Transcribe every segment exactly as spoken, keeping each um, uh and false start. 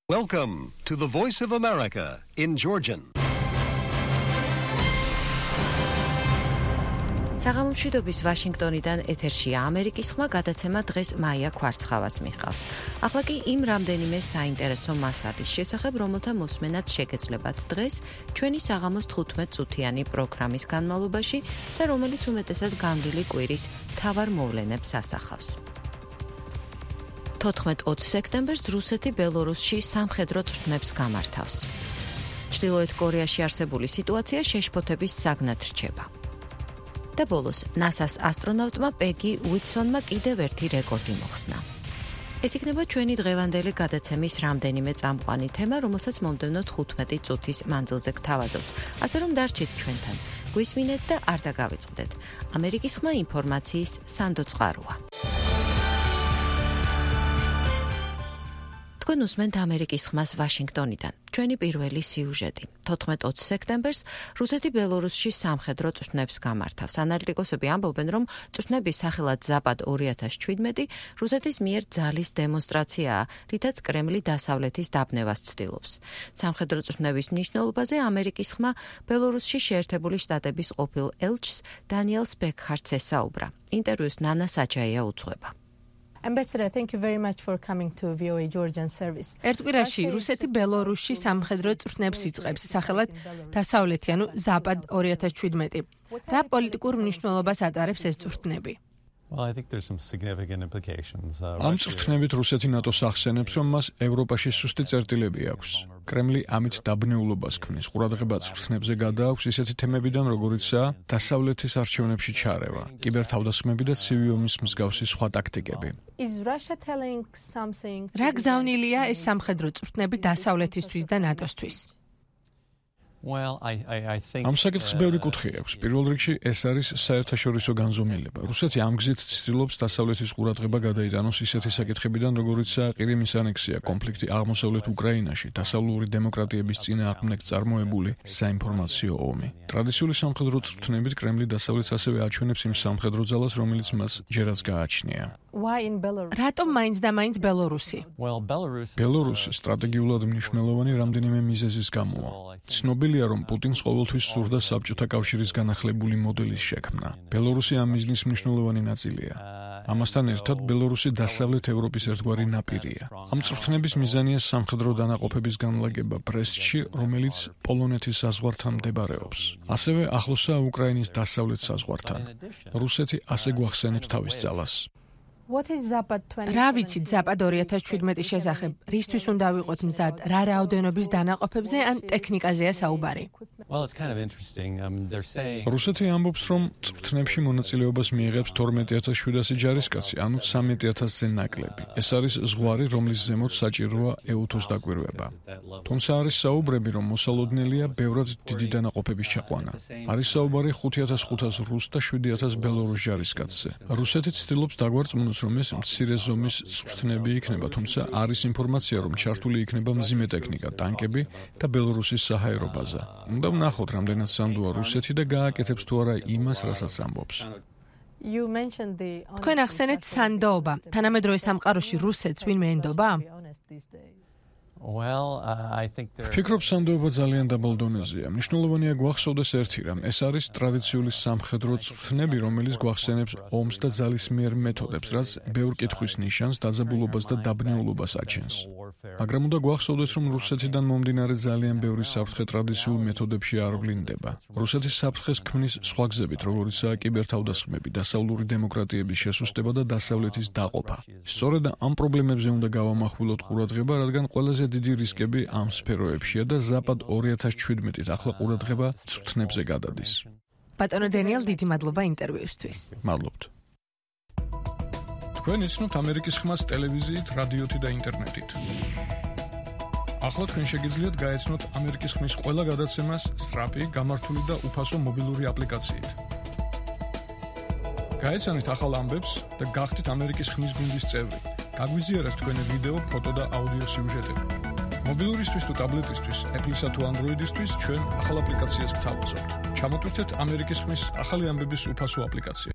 Welcome to the Voice of America in Georgian. საღამომშვიდობის ვაშინგტონიდან ეთერშია ამერიკის ხმა გადაცემა დღეს მაია ქვარცხავას მიჰყავს. ახლა კი იმ რამდენიმე საინტერესო მასალის შესახებ, რომელთა მოსმენაც შეგეძლებათ დღეს ჩვენი საღამოს თხუთმეტ წუთიანი პროგრამის განმავლობაში და რომელიც უმეტესად გამრილი კვირის მთავარ მოვლენებს ასახავს. თოთხმეტ ოცი სექტემბერს რუსეთი ბელორუსში სამხედრო წვრთნებს გამართავს. ჩრდილოეთ კორეაში არსებული სიტუაცია შეშფოთების საგნად რჩება. და ბოლოს ნასას ასტრონავტმა პეგი უიტსონმა კიდევ ერთი რეკორდი მოხსნა. ეს იქნება ჩვენი დღევანდელი გადაცემის რამდენიმე წამყვანი თემა, რომელსაც მომდევნო თხუთმეტი წუთის მანძილზე გთავაზობთ. ასე რომ დარჩით ჩვენთან. გვისმინეთ და არ დაგავიწყდეთ. ამერიკის ხმა ინფორმაციის სანდო წყაროა. თქვენ უსმენთ ამერიკის ხმას ვაშინგტონიდან. ჩვენი პირველი სიუჟეტი. თოთხმეტ ოცი სექტემბერს რუსეთი ბელორუსში სამხედრო წვრთნებს გამართავს. ანალიტიკოსები ამბობენ, რომ წვრთნების სახელად ზაპად ორი ათას შვიდმეტი რუსეთის მიერ ძალის დემონსტრაციაა, რითაც კრემლი დასავლეთის დაბნევას ცდილობს. სამხედრო წვრთნების მნიშვნელობაზე ამერიკის ხმა ბელორუსში შეერთებული შტატების ყოფილ ელჩს დანიელ სპეკჰარტს ესაუბრა. ინტერვიუს ნანა საჩაია უძღვება. Ambassador, thank you very much for coming to V O A Georgian service. ერთკვირაში რუსეთი ბელორუსში სამხედრო წვრთნებს იწყებს, სახელად დასავლეთი, ანუ ზაპად ორი ათას შვიდმეტი. რა პოლიტიკურ მნიშვნელობას ატარებს ეს წვრთნები? ამ წვრთნებით რუსეთი ნატოს ახსენებს, რომ მას ევროპაში სუსტი წერტილები აქვს. კრემლი ამით დაბნეულობას ქმნის. ყურადღება წვრთნებზე გადააქვს ისეთი თემებიდან, როგორიცაა დასავლეთის არჩევნებში ჩარევა, კიბერთავდასხმები და ცივი ომის მსგავსი სხვა ტაქტიკები. რა გზავნილია ეს სამხედრო წვრთნები დასავლეთისთვის და ნატოსთვის? ამ საკითხს ბევრი კუთხე აქვს. პირველ რიგში ეს არის საერთაშორისო განზომილება. რუსეთი ამ გზით ცდილობს დასავლეთის ყურადღება გადაიტანოს ისეთი საკითხებიდან, როგორიცაა ყირიმის ანექსია, კონფლიქტი აღმოსავლეთ უკრაინაში, დასავლური დემოკრატიების წინააღმდეგ წარმოებული საინფორმაციო ომი. ტრადიციული სამხედრო წვრთნებით კრემლი დასავლეთს ასევე აჩვენებს იმ სამხედრო ძალას, რომელიც მას ჯერაც გააჩნია. რატომ მაინც და მაინც ბელორუსი? ბელორუსი სტრატეგიულად მნიშვნელოვანი რამდენიმე მიზეზის გამოა. ცნობილია, რომ პუტინს ყოველთვის სურდა საბჭოთა კავშირის განახლებული მოდელის შექმნა. ბელორუსი ამ მიზნის მნიშვნელოვანი ნაწილია. ამასთან ერთად ბელორუსი დასავლეთ ევროპის ერთგვარი ნაპირია. ამ წვრთნების მიზანია სამხედრო დანაყოფების განლაგება ბრესტში, რომელიც პოლონეთის საზღვართან მდებარეობს. ასევე ახლოსაა უკრაინის დასავლეთ საზღვართან. რუსეთი ასე გვახსენებს თავის ძალას. რა ვიცით ზაპად ორი ათას შვიდმეტის შესახებ? რისთვის უნდა ვიყოთ მზად? რა რაოდენობის დანაყოფებზე ან ტექნიკაზეა საუბარი? რუსეთი ამბობს, რომ წვრთნებში მონაწილეობას მიიღებს თორმეტი ათას შვიდასი ჯარისკაცი, ანუ ცამეტი ათასზე ნაკლები. ეს არის ზღვარი, რომლის ზემოთ საჭიროა ეუთოს დაკვირვება. თუმცა არის საუბრები, რომ მოსალოდნელია ბევრად დიდი დანაყოფების ჩაყვანა. არის საუბარი ხუთი ათას ხუთას რუს და შვიდი ათას ბელორუს ჯარისკაცზე. რუსეთი ცდილობს დაგვარწმუნოს, რომ ეს მცირე ზომის წვრთნები იქნება, თუმცა არის ინფორმაცია, რომ ჩართული იქნება მძიმე ტექნიკა, ტანკები და ბელორუსის საჰაერო ბაზა. უნდა ვნახოთ, რამდენად სანდოა რუსეთი და გააკეთებს თუ არა იმას, რასაც ამბობს. თქვენ ახსენეთ სანდოობა. თანამედროვე სამყაროში რუსეთს ვინმე ენდობა? ვფიქრობ, სანდოობა ძალიან დაბალ დონეზეა. მნიშვნელოვანია გვახსოვდეს ერთი რამ. ეს არის ტრადიციული სამხედრო წვრთნები, რომელიც გვახსენებს ომს და ძალისმიერ მეთოდებს, რაც ბევრ კითხვის ნიშანს, დაძაბულობას და დაბნეულობას აჩენს. მაგრამ უნდა გვახსოვდეს, რომ რუსეთიდან მომდინარე ძალიან ბევრი საფრთხე ტრადიციულ მეთოდებში არ ვლინდება. რუსეთის საფრთხეს ქმნის სხვა გზებით, როგორიცაა კიბერთავდასხმები, დასავლური დემოკრატიების შესუსტება და დასავლეთის დაყოფა. სწორედ ამ პრობლემებზე უნდა გავამახვილოთ ყურადღება, რადგან ყველაზე დიდი რისკები ამ სფეროებშია და ზაპად ორი ათას შვიდმეტით ახლა ყურადღება წვრთნებზე გადადის. ბატონო დენიელ, დიდი მადლობა ინტერვიუსთვის. მადლობთ. თქვენ იცნობთ ამერიკის ხმას ტელევიზიით, რადიოთი და ინტერნეტით. ახლა თქვენ შეგიძლიათ გაეცნოთ ამერიკის ხმის ყველა გადაცემას სწრაფი, გამართული და უფასო მობილური აპლიკაციით. გაეცანით ახალ ამბებს და გახდით ამერიკის ხმის გუნდის წევრი. გაგვიზიარეთ თქვენი ვიდეო, ფოტო და აუდიო სიუჟეტები. მობილურისთვის თუ ტაბლეტისთვის, Apple-ისა თუ Android-ისთვის ჩვენ ახალ აპლიკაციას გთავაზობთ. ჩამოტვირთეთ ამერიკის ხმის ახალი ამბების უფასო აპლიკაცია.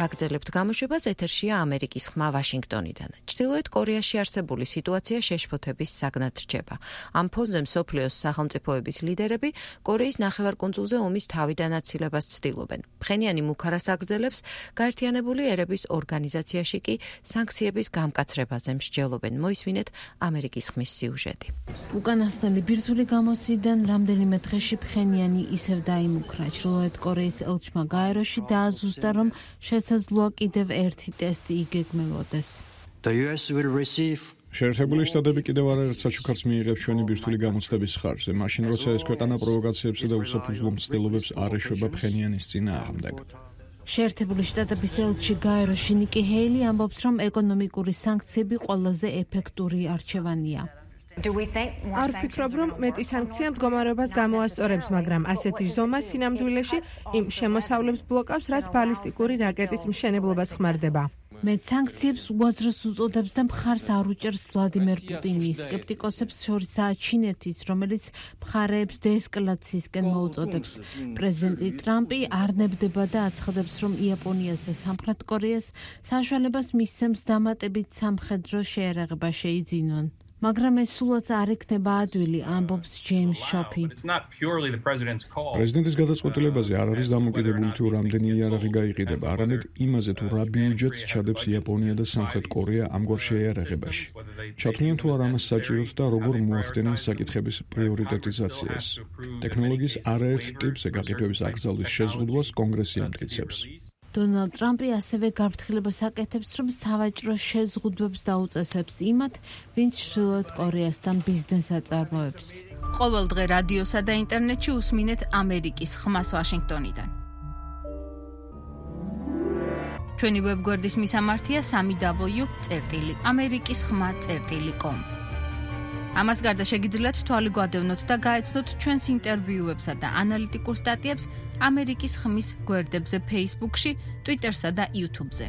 გაგრძელებთ გამოშვებას, ეთერშია ამერიკის ხმა ვაშინგტონიდან. ჩრდილოეთ კორეაში არსებული სიტუაცია შეშფოთების საგნად რჩება. ამ ფონზე მსოფლიოს სახელმწიფოების ლიდერები კორეის ნახევარკუნძულზე ომის თავიდანაცილებას ცდილობენ. ფხენიანი მუქარას აგრძელებს, გაერთიანებული ერების ორგანიზაციაში კი სანქციების გამკაცრებაზე მსჯელობენ. მოისმინეთ ამერიკის ხმის სიუჟეტი. უკანასკნელი ბირთვული გამოცდიდან რამდენიმე დღეში ფხენიანი ისევ დაიმუქრა. ჩრდილოეთ კორეის ელჩმა გაეროში დააზუსტა, რომ შესაძლოა კიდევ ერთი ტესტი იგეგმებოდეს. The U S will receive შეერთებული შტატები კიდევ არაერთ საჩუქარს მიიღებს ჩვენი ბირთვული გამოცდების ხარჯზე, მაშინ როცა ეს ქვეყანა პროვოკაციებსა და უსაფუძვლო მცდელობებს არ ეშვება ფხენიანის წინააღმდეგ. შეერთებული შტატების ელჩი გაეროში ნიკი ჰეილი ამბობს, რომ ეკონომიკური სანქციები ყველაზე ეფექტური არჩევანია. არ ვფიქრობ, რომ მეტი სანქცია მდგომარეობას გამოასწორებს, მაგრამ ასეთი ზომა სინამდვილეში იმ შემოსავლებს ბლოკავს, რაც ბალისტიკური რაკეტის მშენებლობას ხმარდება. მეტ სანქციებს უაზროს უწოდებს და მხარს არ უჭერს ვლადიმერ პუტინი. სკეპტიკოსებს შორისაა ჩინეთის, რომელიც მხარეებს დეესკალაციისკენ მოუწოდებს. პრეზიდენტი ტრამპი არ ნებდება და აცხადებს, რომ იაპონიას და სამხრეთ კორეას საშუალებას მისცემს დამატებით სამხედრო შეერაღება შეიძინონ. მაგრამ ეს სულაც არ იქნება ადვილი, ამბობს ჯეიმს შოფი. პრეზიდენტის გადაწყვეტილებაზე არ არის დამოკიდებული თუ რამდენი იარაღი გაიყიდება, არამედ იმაზე თუ რა ბიუჯეტს ჩადებს იაპონია და სამხრეთ კორეა ამგვარ შეიარაღებაში. ჩათვლიან თუ არ ამას საჭიროდ და როგორ მოახდენენ საკითხების პრიორიტეტიზაციას. ტექნოლოგიის არაერთ ტიპზე გაყიდვების აკრძალვის შეზღუდვას კონგრესი ამტკიცებს. დონალდ ტრამპი ასევე გაფრთხილებას აკეთებს, რომ სავაჭრო შეზღუდვებს დაუწესებს იმათ, ვინც ჩრდილოეთ კორეასთან ბიზნეს აწარმოებს. ყოველ დღე რადიოსა და ინტერნეტში უსმინეთ ამერიკის ხმას ვაშინგტონიდან. ჩვენი ვებგვერდის მისამართია სამი დაბლიუ წერტილი ამერიკის ხმა წერტილი კომ. ამას გარდა შეგიძლიათ თვალი გვადევნოთ და გაეცნოთ ჩვენს ინტერვიუებსა და ანალიტიკურ სტატიებს ამერიკის ხმის გვერდებზე Facebook-ში, Twitter-სა და YouTube-ზე.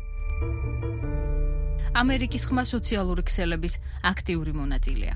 ამერიკის ხმა სოციალური ქსელების აქტიური მონაწილეა.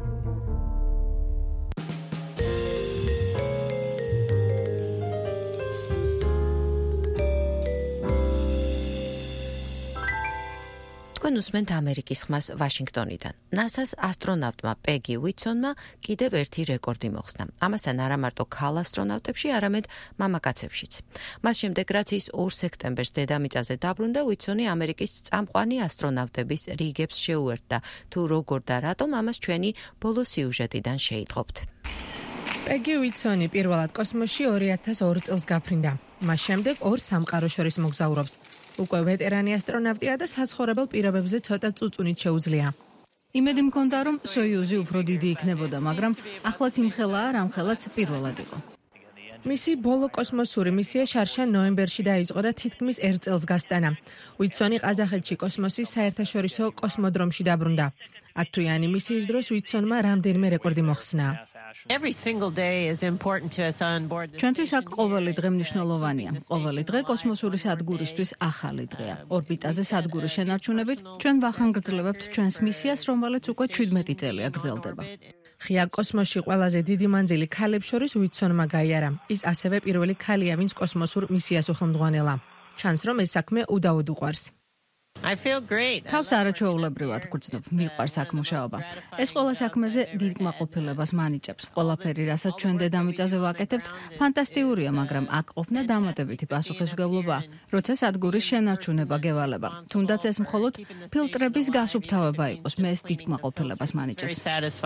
თქვენ უსმენთ ამერიკის ხმას ვაშინგტონიდან. ნასას ასტრონავტმა პეგი უიცონმა კიდევ ერთი რეკორდი მოხსნა. ამასთან არა მარტო ქალ ასტრონავტებში, არამედ მამაკაცებშიც. მას შემდეგ, რაც ის ორ სექტემბერს დედამიწაზე დაბრუნდა, უიცონი ამერიკის წამყვანი ასტრონავტების რიგებს შეუერთდა. თუ როგორ და რატომ, ამას ჩვენი ბოლო სიუჟეტიდან შეიტყობთ. პეგი უიცონი პირველად კოსმოსში ორი ათას ორი წელს გაფრინდა. მას შემდეგ ორ სამყაროს შორის მოგზაურობს. უკვე ვეტერანი ასტრონავტია და საცხოვრებელ პირობებზე ცოტა წუწუნით შეუძლია. იმედი მქონდა, რომ სოიუზი უფრო დიდი იქნებოდა, მაგრამ ახლაც იმხელაა, რამხელაც პირველად იყო. მისი ბოლო კოსმოსური მისია შარშან ნოემბერში დაიწყო და თითქმის ერთ წელს გასტანა. უიცონი ყაზახეთში კოსმოსის საერთაშორისო კოსმოდრომში დაბრუნდა. ათთვიანი მისიის დროს უიცონმა რამდენიმე რეკორდი მოხსნა. ჩვენთვის აქ ყოველი დღე მნიშვნელოვანია. ყოველი დღე კოსმოსური სადგურისთვის ახალი დღეა. ორბიტაზე სადგურის შენარჩუნებით ჩვენ ვახანგრძლივებთ ჩვენს მისიას, რომელიც უკვე შვიდმეტი წელია გრძელდება. ღია კოსმოსში ყველაზე დიდი მანძილი ქალებს შორის უიცონმა გაიარა. ის ასევე პირველი ქალია, ვინც კოსმოსურ მისიას უხელმძღვანელა. ჩანს, რომ ეს საქმე უდაოდ უყვარს. თავს არაჩვეულებრივად გრძნობ, მიყვარს აქ მუშაობა. ეს ყველა საქმეზე დიდ კმაყოფილებას მანიჭებს. ყველაფერი, რასაც ჩვენ დედამიწაზე ვაკეთებთ, ფანტასტიკურია, მაგრამ აქ ყოფნა დამატებითი პასუხისმგებლობაა, როცა სადგურის შენარჩუნება გევალება. თუნდაც ეს მხოლოდ ფილტრების გასუფთავება იყოს, მე ეს დიდ კმაყოფილებას მანიჭებს.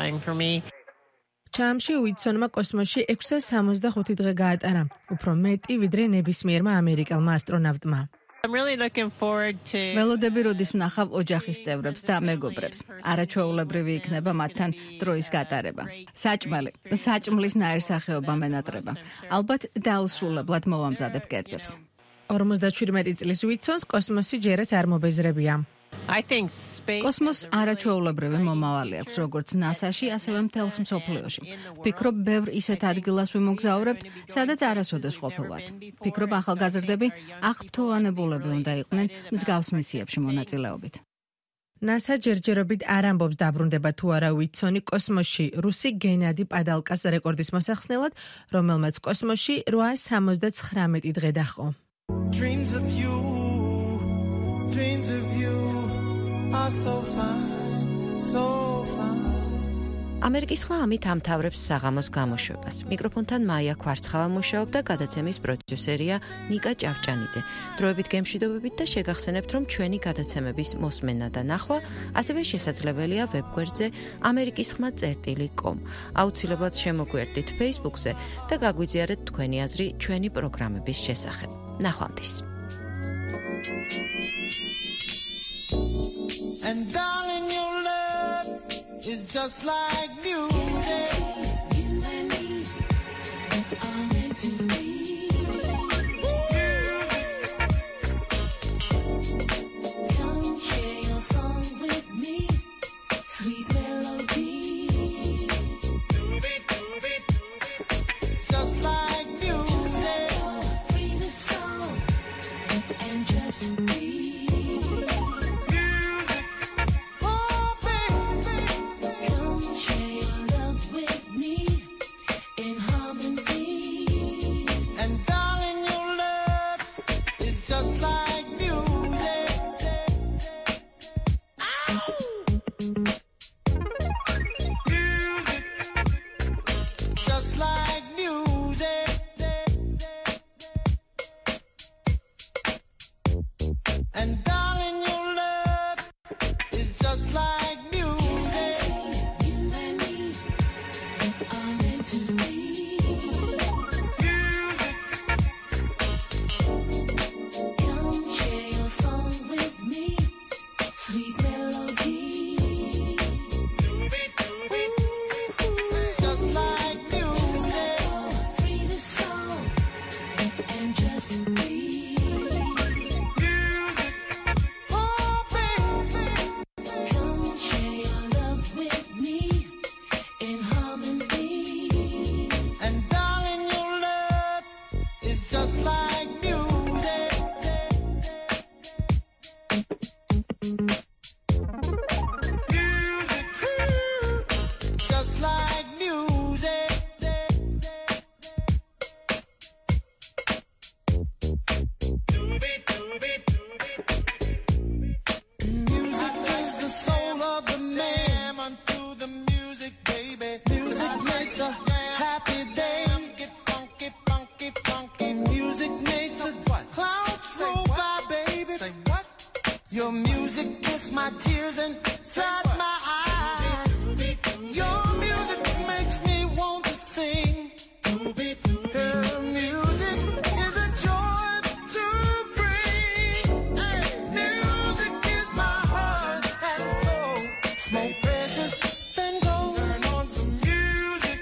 ჩამში უიცონმა კოსმოსში ექვსას სამოცდახუთი დღე გაატარა, უფრო მეტი ვიდრე ნებისმიერმა ამერიკელმა ასტრონავტმა. ველოდები როდის ვნახავ ოჯახის წევრებს და მეგობრებს. არაჩვეულებრივი იქნება მათთან დროის გატარება. საჭმელი, საჭმლის ნაირსახეობა მენატრება. ალბათ დაუსრულებლად მოვამზადებ კერძებს. ორმოცდაშვიდმეტი წლის უიცონს კოსმოსი ჯერაც არ მობეზრებია. კოსმოსს არაჩვეულებრივი მომავალი აქვს, როგორც ნასაში, ასევე მთელს მსოფლიოში. ვფიქრობ, ბევრ ისეთ ადგილას ვიმოგზაურებთ, სადაც არასოდეს ყოფილვართ. ვფიქრობ, ახალგაზრდები აღფრთოვანებულები უნდა იყვნენ მსგავს მისიებში მონაწილეობით. ნასა ჯერჯერობით არ ამბობს დაბრუნდება თუ არა უიცონი კოსმოსში რუსი გენადი პადალკას რეკორდის მოსახსნელად, რომელმაც კოსმოსში რვაას სამოცდაცხრამეტი დღე დაჰყო. Dreams of you dreams of you are so fine, so fine. ამერიკის ხმა ამით ამთავრებს საღამოს გამოშვებას. მიკროფონთან მაია კვარცხავა მუშაობდა, გადაცემის პროდიუსერია ნიკა ჭავჭანიძე. დროებით გემშვიდობებით და შეგახსენებთ, რომ ჩვენი გადაცემების მოსმენა და ნახვა ასევე შესაძლებელია ვებგვერდზე ამერიკის ხმა წერტილი კომ. აუცილებლად შემოგვიერთდით Facebook-ზე და გაგვიზიარეთ თქვენი აზრი ჩვენი პროგრამების შესახებ. ნახვამდის. And darling, your love is just like music. You and me are meant to be. Come share your song with me, sweet melody. Just like music, free the soul and just be. Your music is my tears inside my eyes. Your music makes me want to sing. Her music is a joy to bring. Music is my heart and soul. It's more precious than gold. Turn on some music,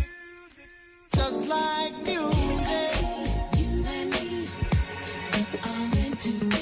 just like music. You and me are meant to be.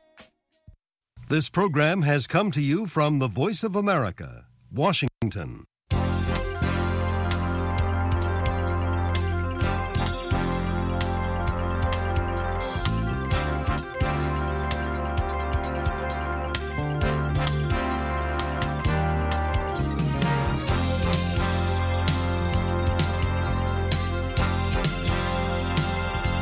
This program has come to you from the Voice of America, Washington.